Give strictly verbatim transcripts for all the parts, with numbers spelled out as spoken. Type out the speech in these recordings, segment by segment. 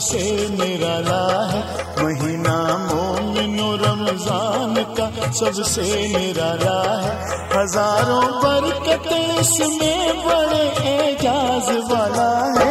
सबसे निराला है। महीना मोमिनो रमजान का सबसे निराला है। हजारों बरकतें इसमें बड़े एजाज वाला है।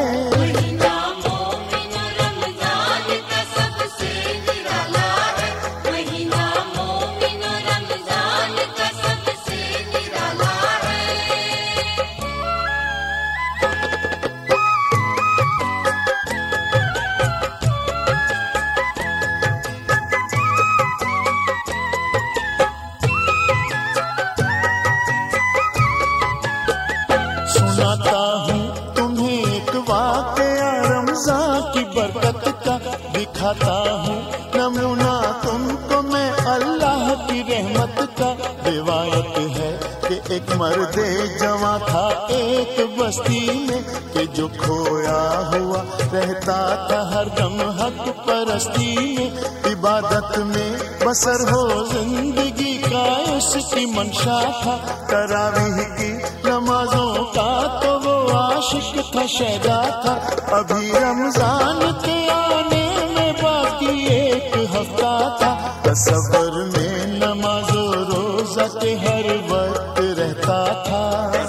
सुनाता हूँ तुम्हें एक वाक़या रमज़ान की बरकत का, दिखाता हूँ नमूना तुमको मैं अल्लाह की रहमत का। रिवायत है कि एक मर्दे जवां था एक बस्ती में, कि जो खोया हुआ रहता था हरदम हक परस्ती में। इबादत में बसर हो जिंदगी का उसकी मंशा था। तरावीह की नमाजों का तो वो आशिक था, शैदा था। अभी रमजान के आने में बाकी एक हफ्ता था। तसव्वुर में नमाजो रोजा के हर वक्त रहता था।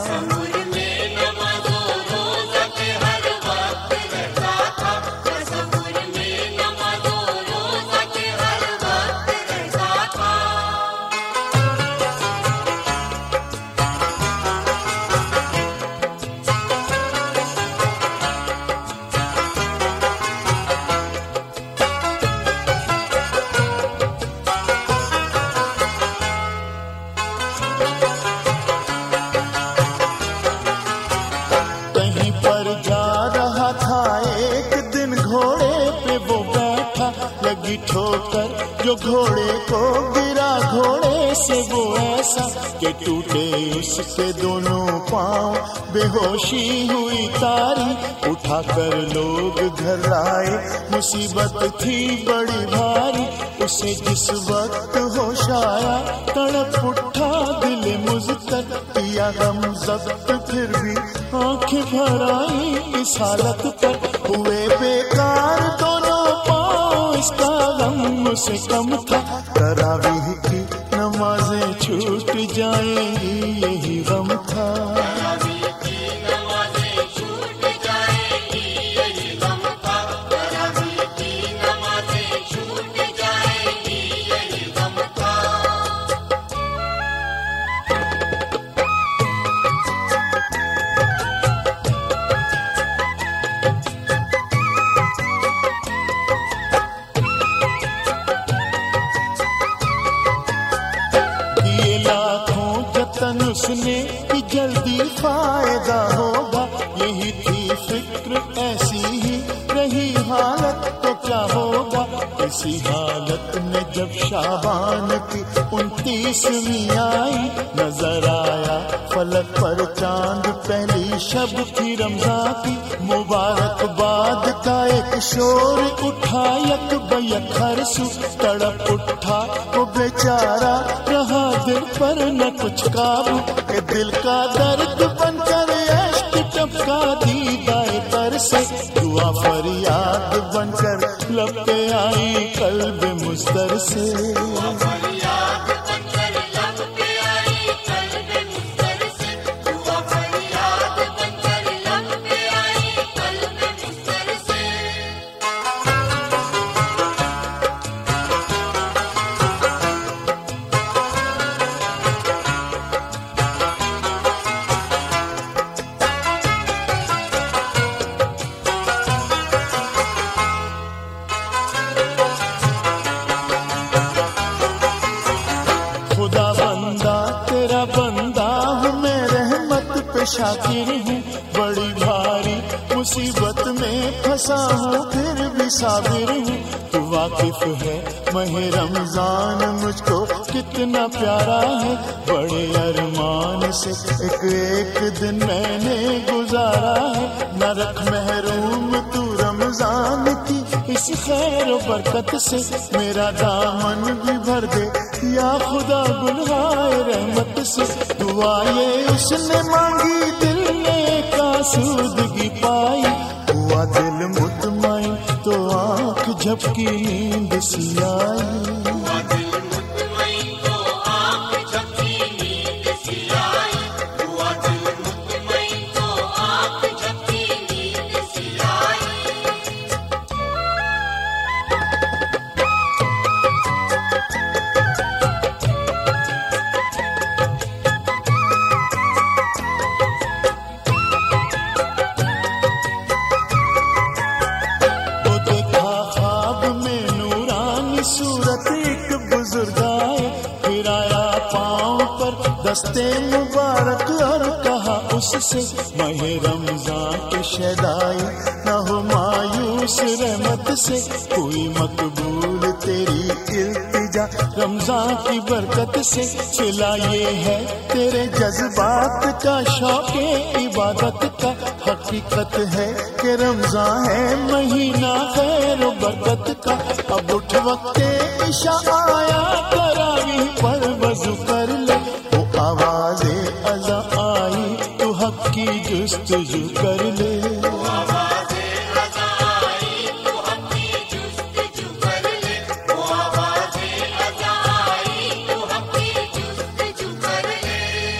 लगी ठोकर जो घोड़े को गिरा घोड़े से वो ऐसा, कि टूटे उसके दोनों पांव बेहोशी हुई तारी। उठाकर लोग घर लाए मुसीबत थी बड़ी भारी। उसे जिस वक्त होश आया तड़प उठा दिल मुझतर, पिया गम जब्त फिर भी आंखें भर आई इस हालत पर। हुए बेकार दोनों पांव इसका गम उसे कम था। तरावीह की नमाजें छूट जाएंगी यही गम था। उसने कि जल्दी फायदा होगा, यही थी फिक्र ऐसी ही रही हालत तो क्या होगा। इसी हालत में जब शाबान की उनतीसवीं आई, नजर आया फलक पर चांद पहली शब थी रमजान की। मुबारकबाद का एक शोर उठा यक बयक हरसू, तड़प उठा वो बेचारा रहा दिल पर न कुछ काबू। के दिल का दर्द बनकर इश्क टपका दीदाए तर से, दुआ फरियाद बनकर लब पे आई कल्ब मुस्तर से। खुदा बंदा तेरा बंदा हूँ मैं, रहमत पे शाकिर हूँ। बड़ी भारी मुसीबत में फंसा हूँ फिर भी साबिर हूँ। तू वाकिफ है महीने रमजान मुझको कितना प्यारा है। बड़े अरमान से एक एक दिन मैंने गुजारा है। न रख महरूम तू रमजान की इस खैर बरकत से, मेरा दामन भी भर दे या खुदा गुलहाए रहमत से। दुआ ये उसने मांगी दिल ने का सूदगी पाई, हुआ दिल मुतमईन तो झपकी नींद सी आई। दस्ते मुबारक और कहा उससे माह रमजान के शदाई, न हो मायूस रहमत से कोई मकबूल तेरी इल्तिजा। रमजान की बरकत से सिला ये है तेरे जज्बात का, शौक़े इबादत का। हकीकत है कि रमजान है महीना खैर बरकत का। अब उठ वक्ते इशा आया, तरावीह पर वज़ू कर ले। आवाज़े अज़ा आई तो हक की जुस्तजू कर ले। आवाज़े अज़ा आई तो हक की जुस्तजू कर ले। आवाज़े अज़ा आई तो हक की जुस्तजू कर ले।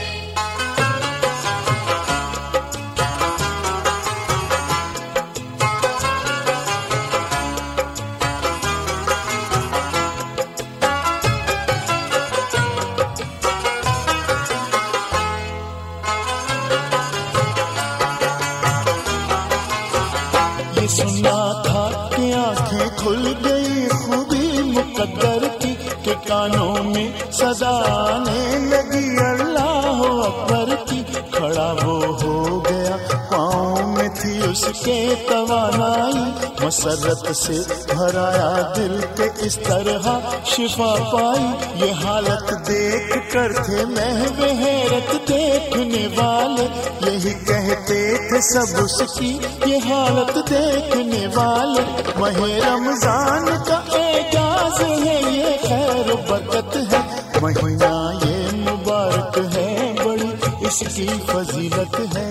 सुना था कि आंखें खुल गई खूबी मुकद्दर की, के कानों में सदा आने लगी अल्लाह अकबर की। खड़ा वो हो गया, पाँव में थी उसके तवानाई, मसरत से भराया दिल के इस तरह शिफा पाई। ये हालत देख कर थे महवे हैरत देखने वाले, यही कहते थे सब उसकी ये हालत देखने वाले। माह रमजान का एजाज है ये, खैर बरकत है महीना ये मुबारक है, बड़ी इसकी फजीलत है।